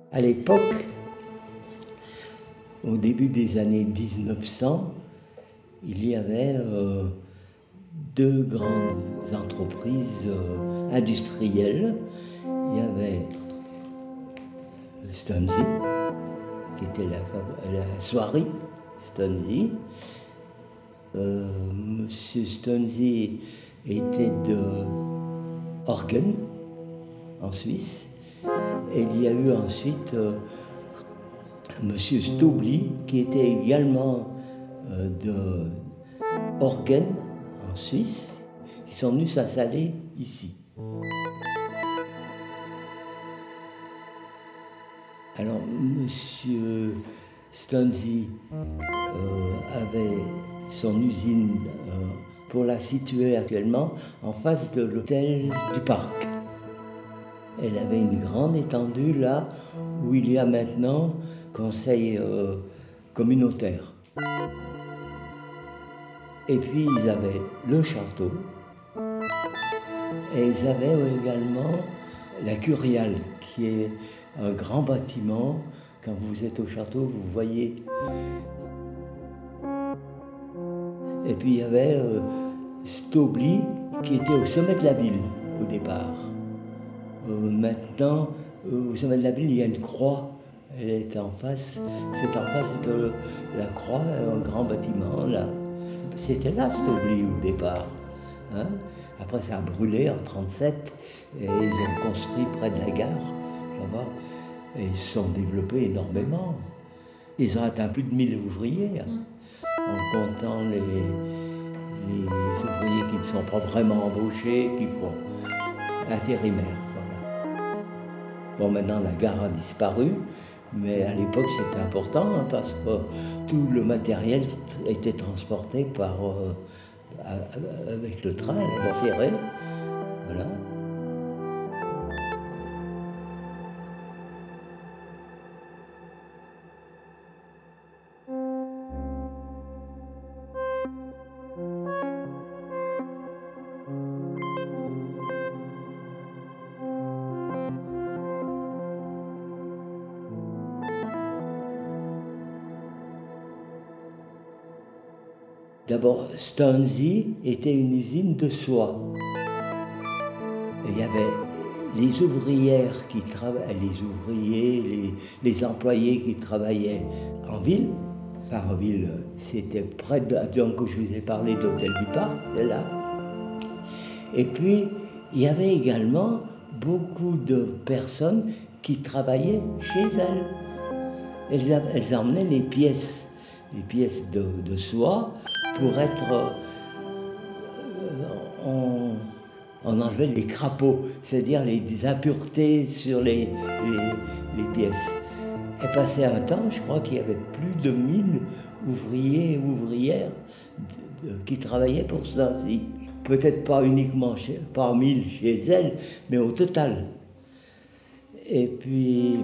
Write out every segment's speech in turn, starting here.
À l'époque, au début des années 1900, il y avait deux grandes entreprises industrielles. Il y avait Stonesy, qui était la soierie Stonesy. Monsieur Stonesy était de Horgen, en Suisse. Et il y a eu ensuite Monsieur Staubli, qui était également de Horgen, en Suisse, qui sont venus s'installer ici. Alors, Monsieur Stonesy avait son usine pour la situer actuellement en face de l'hôtel du Parc. Elle avait une grande étendue là où il y a maintenant conseil communautaire. Et puis ils avaient le château et ils avaient également la Curiale, qui est un grand bâtiment. Quand vous êtes au château, vous voyez. Et puis il y avait Staubli, qui était au sommet de la ville au départ. Maintenant, au sommet de la ville, il y a une croix. Elle est en face, c'est en face de la croix, un grand bâtiment là. C'était là Staubli au départ. Hein? Après, ça a brûlé en 1937 et ils ont construit près de la gare là-bas. Et ils se sont développés énormément. Ils ont atteint plus de 1000 ouvriers, en comptant les ouvriers qui ne sont pas vraiment embauchés, qui font intérimaires. Voilà. Bon, maintenant la gare a disparu, mais à l'époque c'était important parce que tout le matériel était transporté avec le train, la voie ferrée. Voilà. D'abord, Stonesy était une usine de soie. Il y avait les ouvrières qui travaillaient, les ouvriers, les employés qui travaillaient en ville. Par ville, c'était près de, donc je vous ai parlé de l'hôtel du Parc, c'est là. Et puis, il y avait également beaucoup de personnes qui travaillaient chez elles. Elles emmenaient les pièces de soie pour être... on enlevait les crapauds, c'est-à-dire les impuretés sur les pièces. Et passé un temps, je crois qu'il y avait plus de 1000 ouvriers et ouvrières qui travaillaient pour cela. Peut-être pas uniquement pas 1000 chez elles, mais au total. Et puis...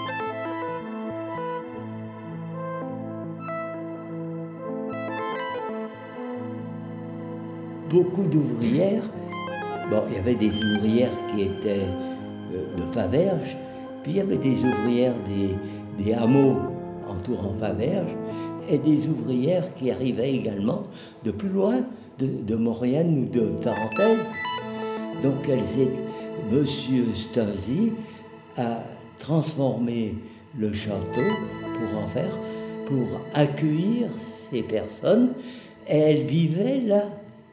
beaucoup d'ouvrières. Bon, il y avait des ouvrières qui étaient de Faverges, puis il y avait des ouvrières des hameaux entourant Faverges, et des ouvrières qui arrivaient également de plus loin, de Maurienne ou de Tarentaise. Donc Monsieur Stonesy a transformé le château pour accueillir ces personnes, et elles vivaient là.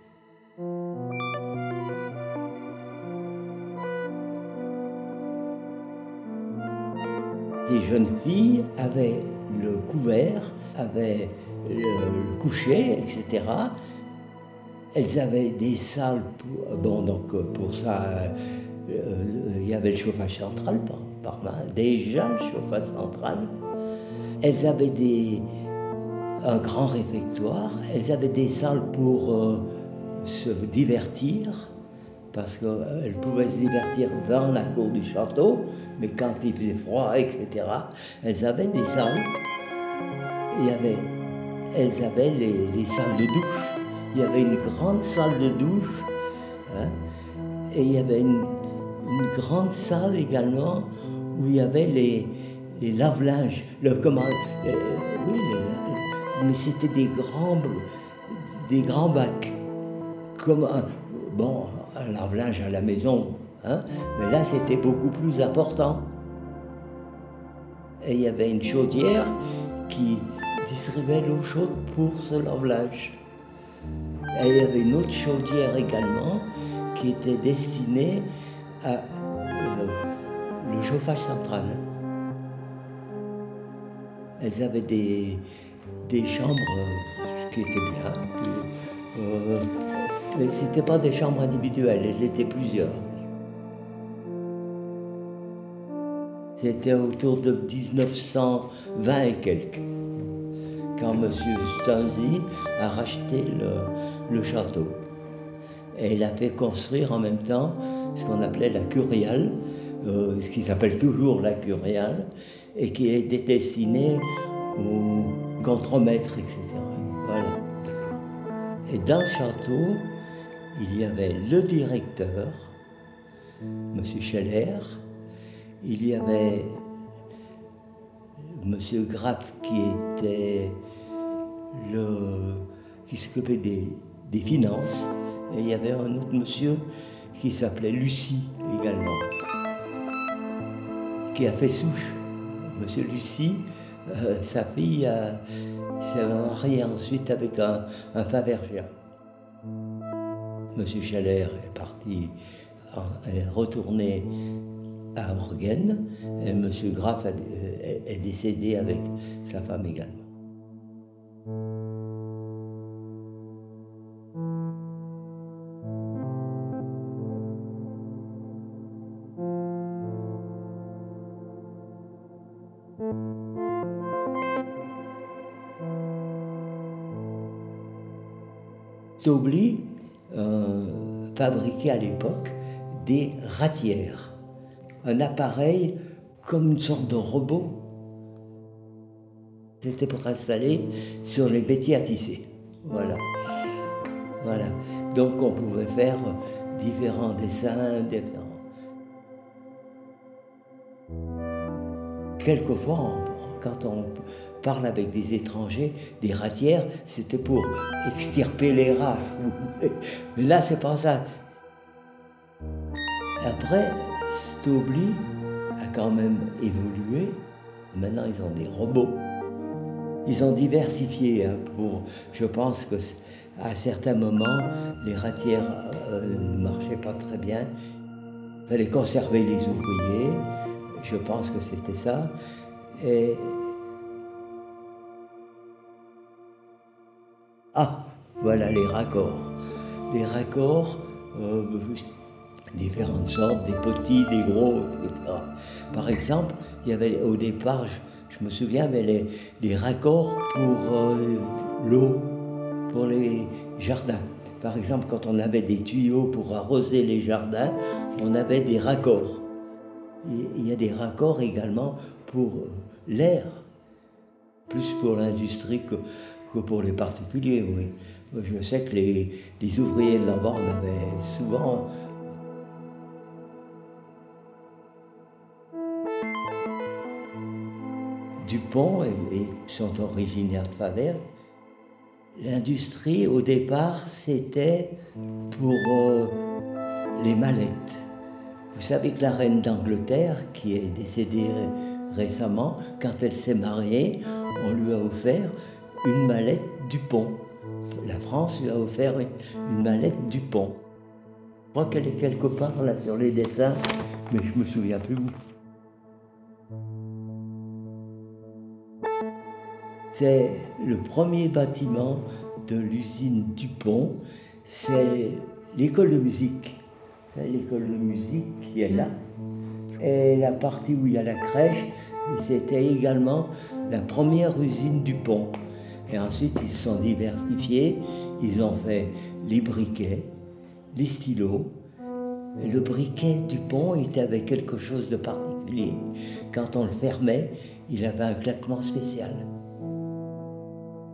Les jeunes filles avaient le couvert, avaient le coucher, etc. Elles avaient des salles pour ça, il y avait le chauffage central par là, déjà le chauffage central. Elles avaient un grand réfectoire, elles avaient des salles pour se divertir, parce qu'elles pouvaient se divertir dans la cour du château, mais quand il faisait froid, etc., elles avaient des salles. Elles avaient les salles de douche. Il y avait une grande salle de douche, hein, et il y avait une grande salle également où il y avait les lave-linges, oui, mais c'était des grands bacs, comme un lave-linge à la maison, hein, mais là c'était beaucoup plus important. Et il y avait une chaudière qui distribuait l'eau chaude pour ce lave-linge. Et il y avait une autre chaudière également qui était destinée à le chauffage central. Elles avaient des chambres qui étaient bien, mais ce n'étaient pas des chambres individuelles, elles étaient plusieurs. C'était autour de 1920 et quelques, quand M. Stanzi a racheté le château. Et il a fait construire en même temps ce qu'on appelait la curiale, ce qui s'appelle toujours la curiale, et qui était destinée aux contremaîtres, etc. Voilà. Et dans le château, il y avait le directeur, M. Scheller, il y avait M. Graff qui s'occupait des finances, et il y avait un autre monsieur qui s'appelait Lucie également, qui a fait souche. M. Lucie, sa fille s'est mariée ensuite avec un Favergien. M. Scheller est retourné à Orgen, et M. Graff est décédé avec sa femme également. Stobli fabriquait à l'époque des ratières, un appareil comme une sorte de robot. C'était pour installer sur les métiers à tisser. Voilà. Donc on pouvait faire différents dessins, Quelquefois, quand on parle avec des étrangers, des ratières, c'était pour extirper les rats. Mais là, c'est pas ça. Après, Stobli a quand même évolué. Maintenant, ils ont des robots. Ils ont diversifié. Je pense qu'à certains moments, les ratières ne marchaient pas très bien. Il fallait conserver les ouvriers. Je pense que c'était ça. Voilà les raccords. Les raccords, différentes sortes, des petits, des gros, etc. Par exemple, il y avait au départ, je me souviens, mais les raccords pour l'eau, pour les jardins. Par exemple, quand on avait des tuyaux pour arroser les jardins, on avait des raccords. Il y a des raccords également pour l'air, plus pour l'industrie que pour les particuliers, oui. Je sais que les ouvriers de là-bas en avaient souvent. Dupont sont originaires de Faverges. L'industrie, au départ, c'était pour les mallettes. Vous savez que la reine d'Angleterre, qui est décédée récemment, quand elle s'est mariée, on lui a offert une mallette Dupont. La France lui a offert une mallette Dupont. Je crois qu'elle est quelque part là sur les dessins, mais je ne me souviens plus où. C'est le premier bâtiment de l'usine Dupont, c'est l'école de musique. C'est l'école de musique qui est là. Et la partie où il y a la crèche, c'était également la première usine Dupont. Et ensuite, ils se sont diversifiés. Ils ont fait les briquets, les stylos. Et le briquet Dupont était avec quelque chose de particulier. Quand on le fermait, il avait un claquement spécial.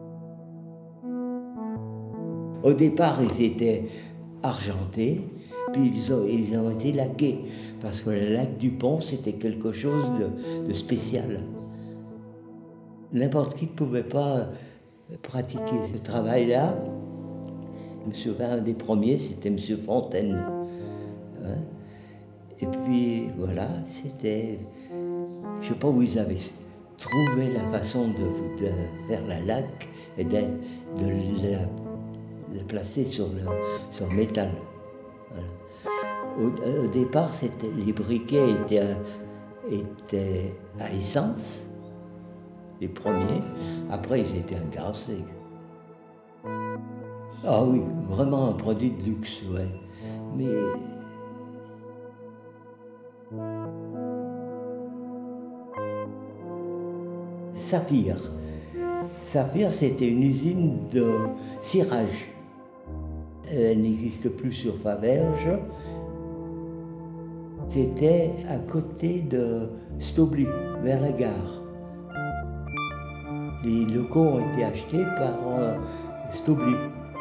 Au départ, ils étaient argentés. Puis ils ont été laqués, parce que le lac du Pont, c'était quelque chose de spécial. N'importe qui ne pouvait pas pratiquer ce travail-là. Je me souviens, un des premiers, c'était M. Fontaine. Hein. Et puis voilà, c'était... Je ne sais pas où ils avaient trouvé la façon de faire la laque et de la placer sur le métal. Voilà. Au départ, les briquets étaient à essence, les premiers. Après, ils étaient à gaz. Ah oui, vraiment un produit de luxe, ouais. Mais Saphir. Saphir, c'était une usine de cirage. Elle n'existe plus sur Faverges. C'était à côté de Stobly, vers la gare. Les locaux ont été achetés par Stobly.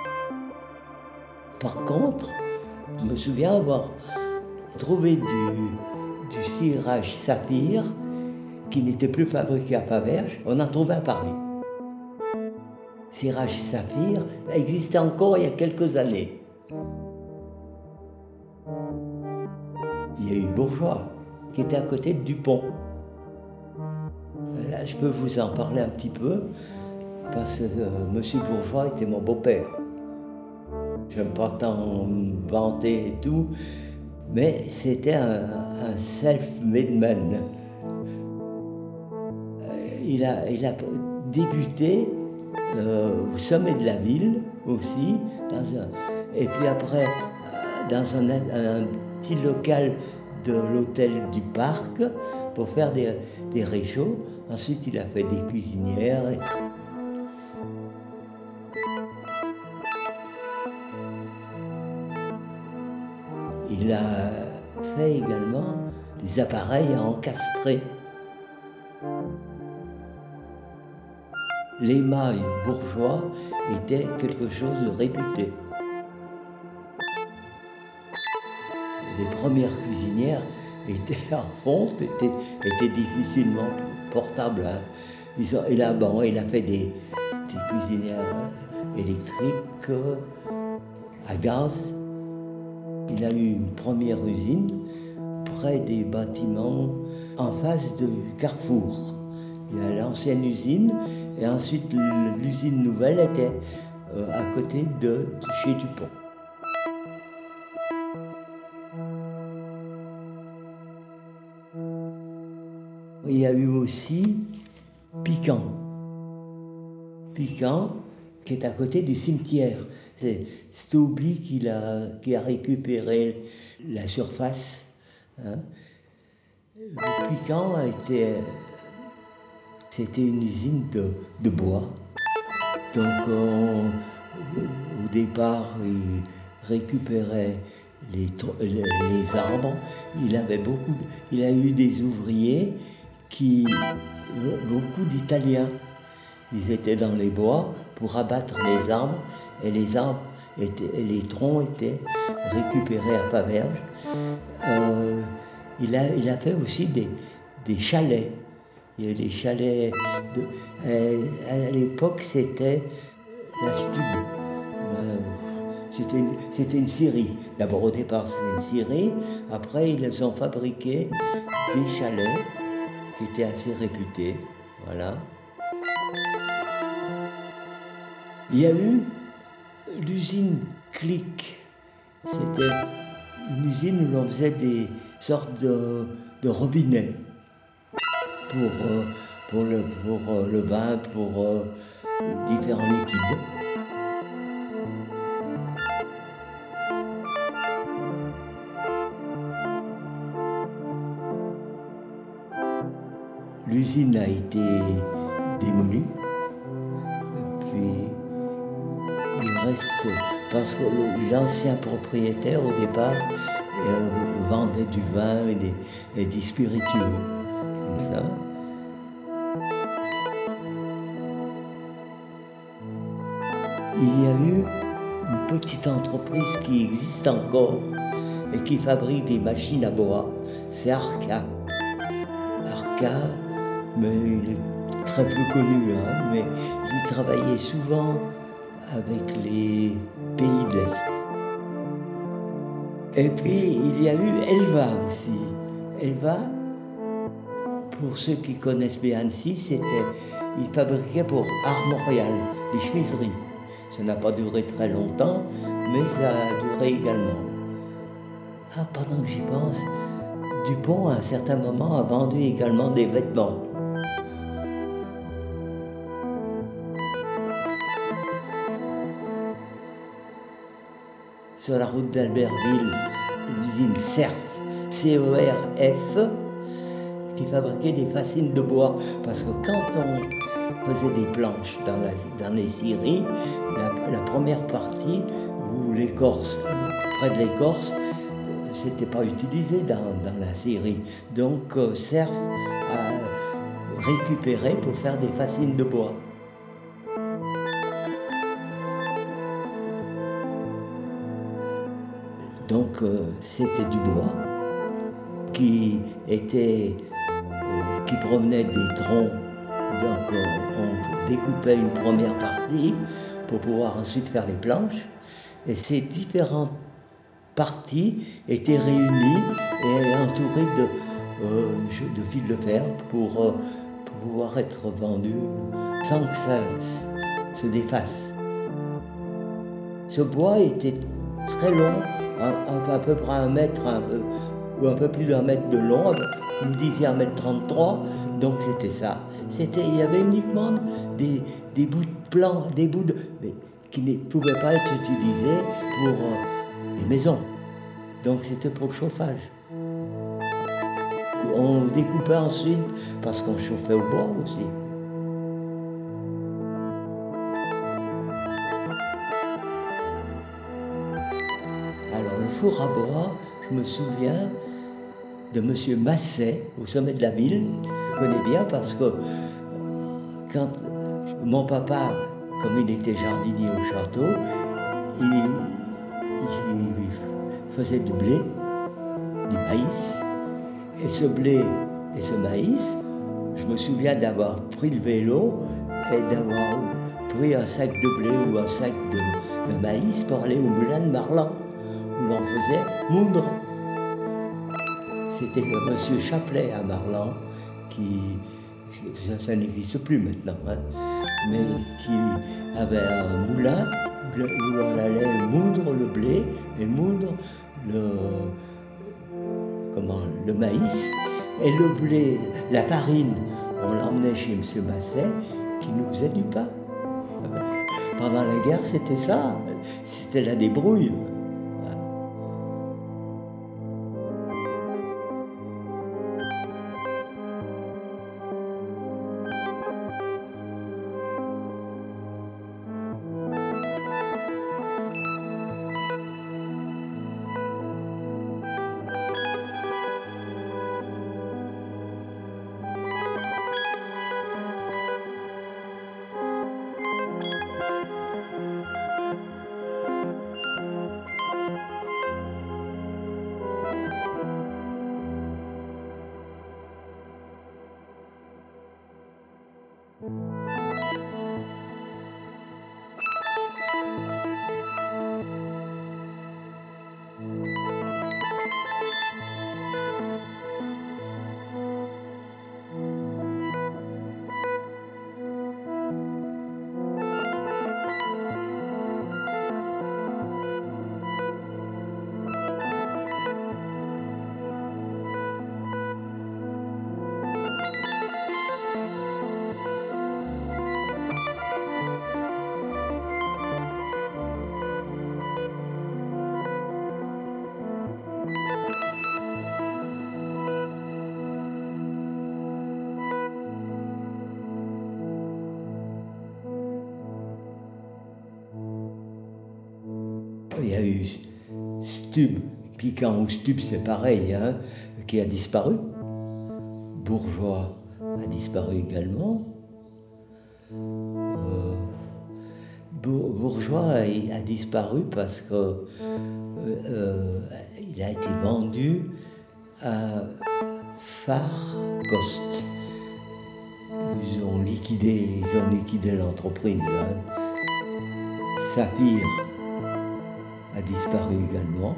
Par contre, je me souviens avoir trouvé du cirage Saphir qui n'était plus fabriqué à Faverges. On en trouvait à Paris. Cirage Saphir existait encore il y a quelques années. Il y a eu Bourgeois qui était à côté de Dupont. Là, je peux vous en parler un petit peu parce que Monsieur Bourgeois était mon beau-père. J'aime pas tant me vanter et tout, mais c'était un self-made man. Il a débuté au sommet de la ville aussi, et puis après dans un petit local de l'hôtel du Parc pour faire des réchauds. Ensuite, il a fait des cuisinières. Il a fait également des appareils à encastrer. L'émail Bourgeois était quelque chose de réputé. Les premières cuisinières étaient en fonte, étaient difficilement portables. Hein. Il a fait des cuisinières électriques, à gaz. Il a eu une première usine près des bâtiments en face de Carrefour. Il y a l'ancienne usine et ensuite l'usine nouvelle était à côté de chez Dupont. Il y a eu aussi Piquant. Piquant, qui est à côté du cimetière. C'est Stobly qui a récupéré la surface. Hein. Le Piquant c'était une usine de bois. Donc au départ, il récupérait les arbres. Il a eu des ouvriers beaucoup d'Italiens. Ils étaient dans les bois pour abattre les arbres et les troncs étaient récupérés à Faverges. Il a fait aussi des chalets. Il y a des chalets. À l'époque, c'était la Stube. C'était une scierie. D'abord, au départ, c'était une scierie. Après, ils ont fabriqué des chalets qui étaient assez réputés. Voilà. Il y a eu l'usine Clic. C'était une usine où l'on faisait des sortes de robinets pour le vin, pour différents liquides. L'usine a été démolie. Et puis, il reste, parce que l'ancien propriétaire, au départ, vendait du vin et des spiritueux. Comme ça. Il y a eu une petite entreprise qui existe encore, et qui fabrique des machines à bois, c'est Arca. Arca, mais il est très peu connu, hein, mais il travaillait souvent avec les pays de l'Est. Et puis il y a eu Elva aussi. Elva, pour ceux qui connaissent bien Annecy, il fabriquait pour Armorial, les chemiseries. Ça n'a pas duré très longtemps, mais ça a duré également. Ah, pendant que j'y pense, Dupont, à un certain moment, a vendu également des vêtements. Sur la route d'Albertville, l'usine CERF, C-E-R-F, qui fabriquait des fascines de bois. Parce que quand on faisait des planches dans les scieries, la première partie, où l'écorce, près de l'écorce, c'était pas utilisé dans la scierie. Donc CERF a récupéré pour faire des fascines de bois. Donc c'était du bois qui provenait des troncs. Donc on découpait une première partie pour pouvoir ensuite faire les planches. Et ces différentes parties étaient réunies et entourées de fils de fer pour pouvoir être vendues sans que ça se défasse. Ce bois était très long, à peu près 1 mètre, ou un peu plus d'1 mètre de long, vous disiez 1,33 m, donc c'était ça. Il y avait uniquement des bouts de plan, qui ne pouvaient pas être utilisés pour les maisons. Donc c'était pour le chauffage. On découpait ensuite parce qu'on chauffait au bois aussi. Alors le four à bois, je me souviens de M. Masset au sommet de la ville. Je connais bien parce que quand mon papa, comme il était jardinier au château, il faisait du blé, du maïs. Et ce blé et ce maïs, je me souviens d'avoir pris le vélo et d'avoir pris un sac de blé ou un sac de maïs pour aller au moulin de Marlan, où l'on faisait moudre. C'était M. Chaplet à Marlan, ça n'existe plus maintenant, hein, mais qui avait un moulin où on allait moudre le blé et moudre le maïs. Et le blé, la farine, on l'emmenait chez M. Masset, qui nous faisait du pain. Pendant la guerre, c'était ça, c'était la débrouille. Il y a eu Stub, Piquant ou Stub, c'est pareil, hein, qui a disparu. Bourgeois a disparu également. Bourgeois a disparu parce que il a été vendu à Far Cost. Ils ont liquidé l'entreprise. Hein. Saphir a disparu également.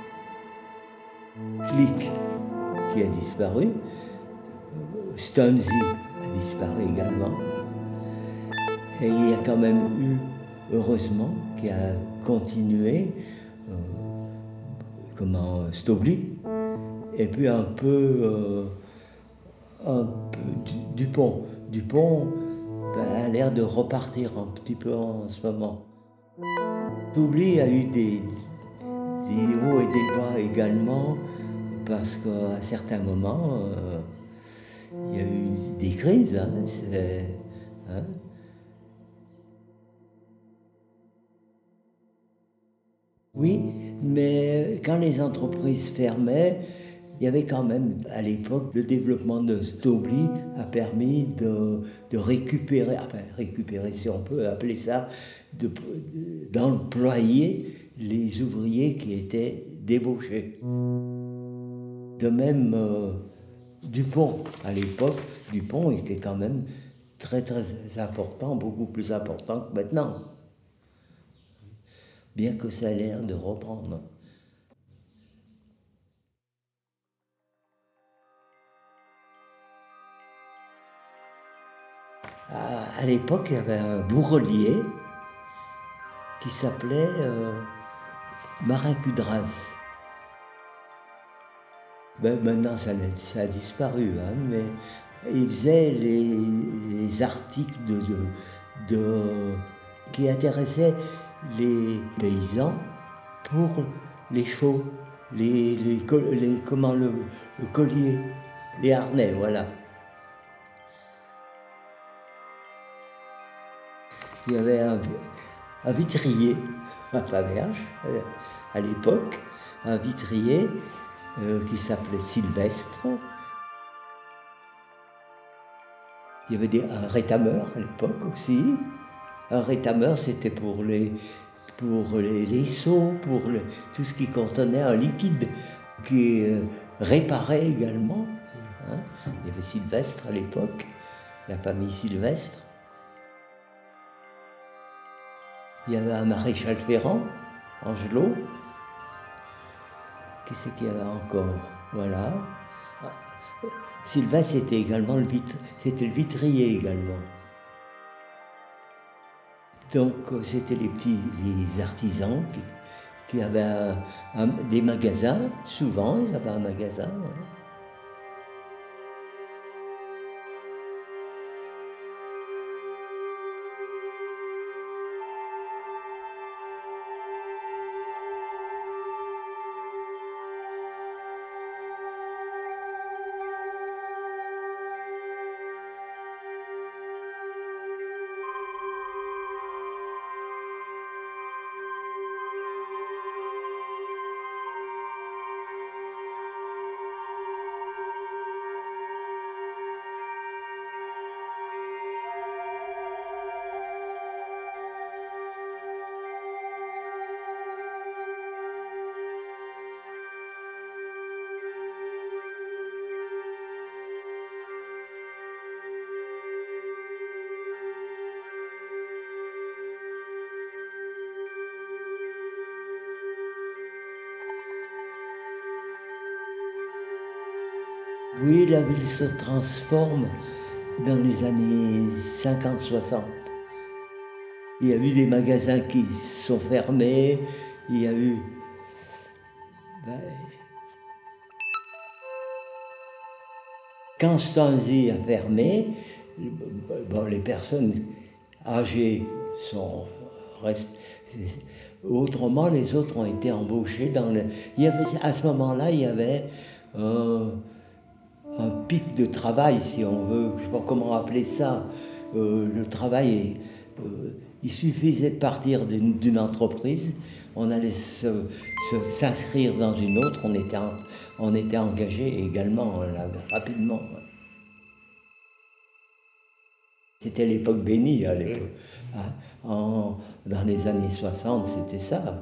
Click qui a disparu. Stonesy a disparu également. Et il y a quand même eu, heureusement, qui a continué, Stobli, et puis un peu Dupont. Dupont a l'air de repartir un petit peu en ce moment. Stobli a eu des hauts et des bas également, parce qu'à certains moments, il y a eu des crises. Hein. Oui, mais quand les entreprises fermaient, il y avait quand même, à l'époque, le développement de Stobli a permis de récupérer, si on peut appeler ça, d'employer les ouvriers qui étaient débauchés. De même, Dupont, à l'époque, Dupont était quand même très très important, beaucoup plus important que maintenant. Bien que ça ait l'air de reprendre. À l'époque, il y avait un bourrelier qui s'appelait Marin Cudras. Maintenant, ça a disparu, hein, mais il faisait les articles qui intéressaient les paysans pour les chevaux, le collier, les harnais, voilà. Il y avait un vitrier à Faverges, à l'époque, un vitrier qui s'appelait Sylvestre. Il y avait un rétameur à l'époque aussi. Un rétameur, c'était pour les seaux, tout ce qui contenait un liquide qui réparait également. Hein. Il y avait Sylvestre à l'époque, la famille Sylvestre. Il y avait un maréchal Ferrand, Angelot. Qui c'est qu'il y avait encore? Voilà. Sylvestre, c'était également le vitrier également. Donc c'était les artisans qui avaient des magasins, souvent ils avaient un magasin. Voilà. Oui, la ville se transforme dans les années 50-60. Il y a eu des magasins qui sont fermés, il y a eu... Quand Stanzi a fermé, les personnes âgées restent... Autrement, les autres ont été embauchés à ce moment-là, il y avait un pic de travail, si on veut, je ne sais pas comment appeler ça. Le travail, il suffisait de partir d'une entreprise, on allait s'inscrire dans une autre, on était engagé également là, rapidement. C'était l'époque bénie à l'époque. Hein. dans les années 60, c'était ça.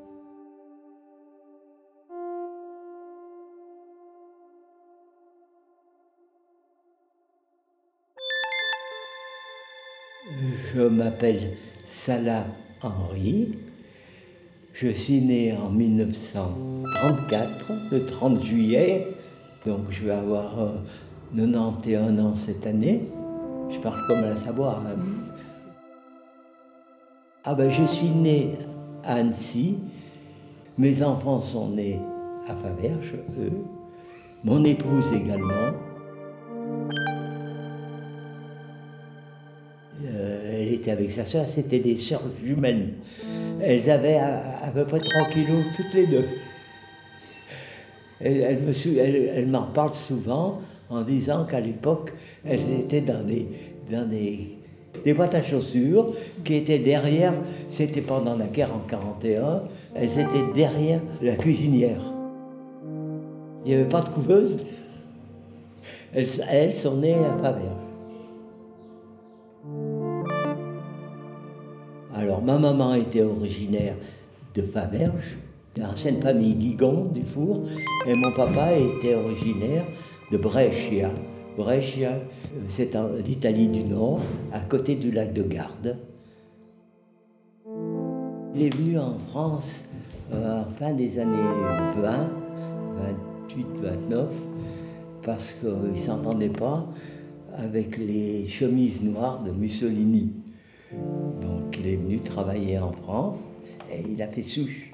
Je m'appelle Salah Henry. Je suis né en 1934, le 30 juillet. Donc je vais avoir 91 ans cette année. Je parle comme à la savoir. Hein. Ah ben je suis né à Annecy. Mes enfants sont nés à Faverges, eux. Mon épouse également. Elle était avec sa sœur, c'était des sœurs jumelles. Elles avaient à peu près 3 kilos toutes les deux. Elle m'en parle souvent en disant qu'à l'époque, elles étaient dans des boîtes à chaussures qui étaient derrière, c'était pendant la guerre en 1941, elles étaient derrière la cuisinière. Il n'y avait pas de couveuse. Elles sont nées à Faverges. Alors, ma maman était originaire de Faverges, de l'ancienne famille Guigon du Four, et mon papa était originaire de Brescia. Brescia, c'est en Italie du Nord, à côté du lac de Garde. Il est venu en France en fin des années 20, 28, 29, parce qu'il ne s'entendait pas avec les chemises noires de Mussolini. Donc il est venu travailler en France et il a fait souche.